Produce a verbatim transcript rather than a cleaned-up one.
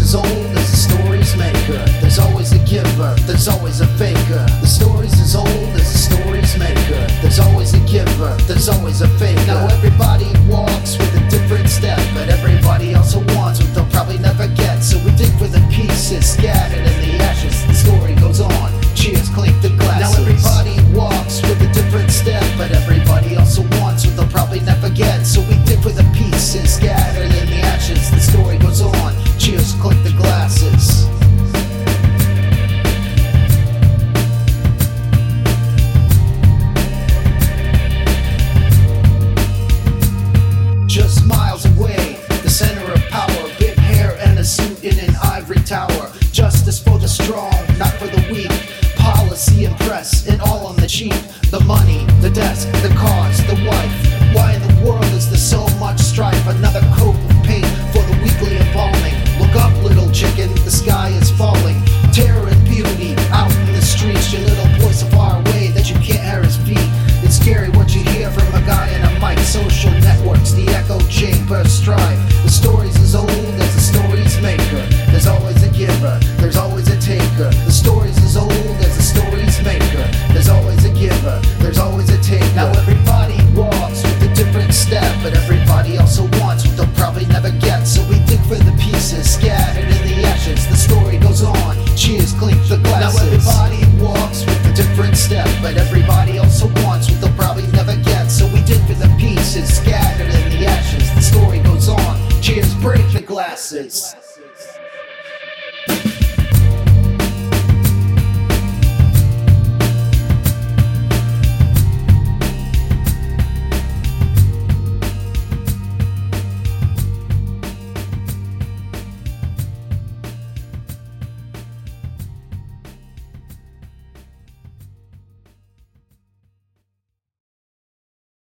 as old as the story's maker. There's always a giver, there's always a faker. The story's as old as the story's maker. There's always a giver, there's always a faker. Now everybody walks with a different step, but everybody also wants what they'll probably never get. So we dig for the pieces scattered in the ashes. The story goes on, cheers, clink the glasses. Now everybody walks with a different step, but everybody also wants what they'll probably never get. So we dig for the pieces scattered in the ashes. The story goes on, cheers, clink the glasses. Just miles away, the center of power, big hair and a suit in an ivory tower. Justice for the strong, not for the weak. Policy and press, and all on the cheap. The money, the desk, the cars, the wife. Why in the world is there so much strife? Another coat of paint for the weekly embalming. Look up, little chicken, the sky is falling. Terror and beauty, out in the streets. Your little boy so far away that you can't hear his feet. It's scary what you hear from a guy in a mic. Social networks, the echo chamber strive. The story's as old as the story's maker. There's always a giver, there's always a taker. The story's as old as the story's maker. There's always a giver, there's always a taker. Now everybody walks with a different step, but everybody also wants what they'll probably never get. So we dig for the pieces scattered in the ashes. The story goes on, cheers, clink the glasses. Now everybody walks with a different step, but everybody also wants what they'll probably never get. So we dig for the pieces scattered in the ashes. The story goes on, cheers, break the glasses.